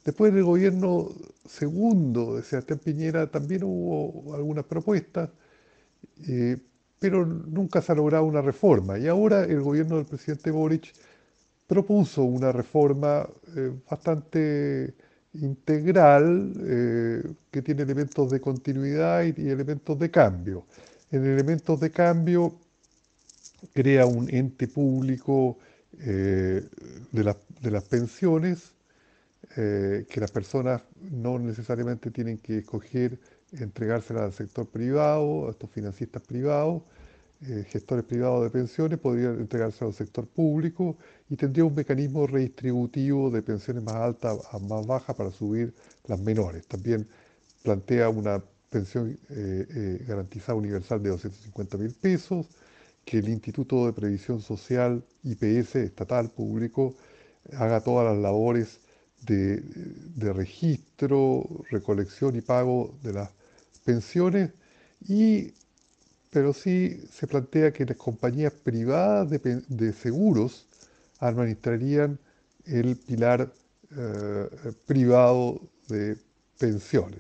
Después del gobierno segundo de Sebastián Piñera también hubo algunas propuestas, eh, pero nunca se ha logrado una reforma. Y ahora el gobierno del presidente Boric propuso una reforma bastante integral, que tiene elementos de continuidad y elementos de cambio. En elementos de cambio crea un ente público de las pensiones, que las personas no necesariamente tienen que escoger entregárselas al sector privado, a estos financistas privados, gestores privados de pensiones, podrían entregarse al sector público y tendría un mecanismo redistributivo de pensiones más altas a más bajas para subir las menores. También plantea una pensión garantizada universal de 250.000 pesos, que el Instituto de Previsión Social, IPS, estatal, público, haga todas las labores de registro, recolección y pago de las pensiones, y, pero sí se plantea que las compañías privadas de seguros administrarían el pilar privado de pensiones.